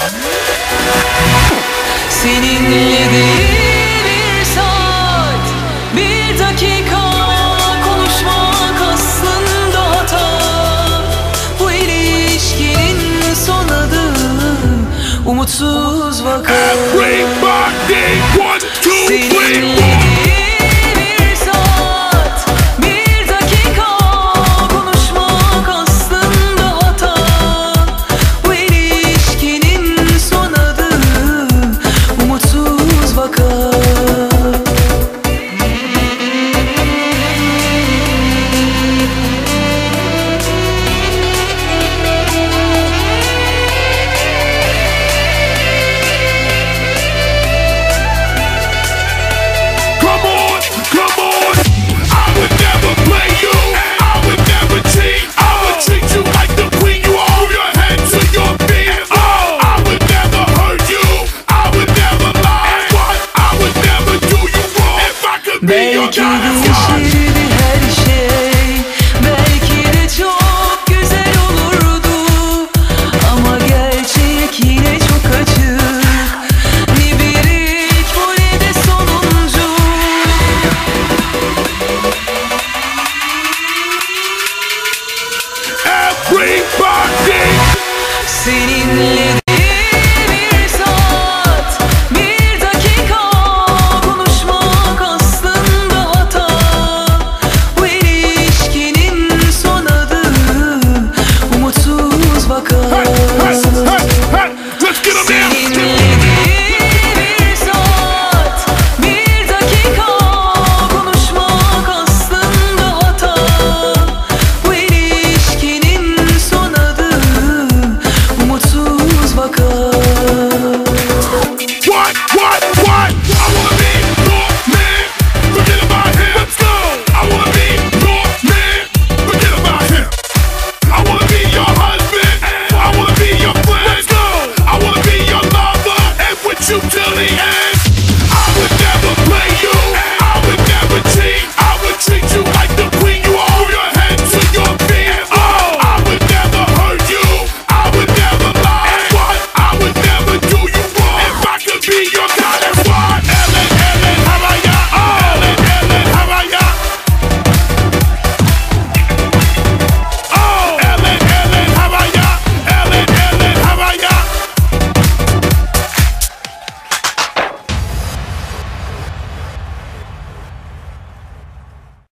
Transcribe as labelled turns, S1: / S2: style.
S1: Seninle değil bir saat, bir dakika konuşmak aslında hata. Bu ilişkinin son adı umutsuz vaka.
S2: Everybody, 1, 2, 3, 4.
S1: Seninle bir saat, bir dakika konuşmak aslında hata. Bu ilişkinin son adı umutsuz vaka.
S2: Come on, come on. I would never play you. I would never cheat. I would treat you like the queen you are. Move your head to your feet. Oh, I would never hurt you. I would never lie. What? I would never do you wrong. If I could be your
S1: Belki
S2: God.
S1: değişirdi her şey, belki de çok güzel olurdu. Ama gerçek yine çok açık, ne bir ilk bu ne de sonuncu.
S2: Everybody.
S1: Seninle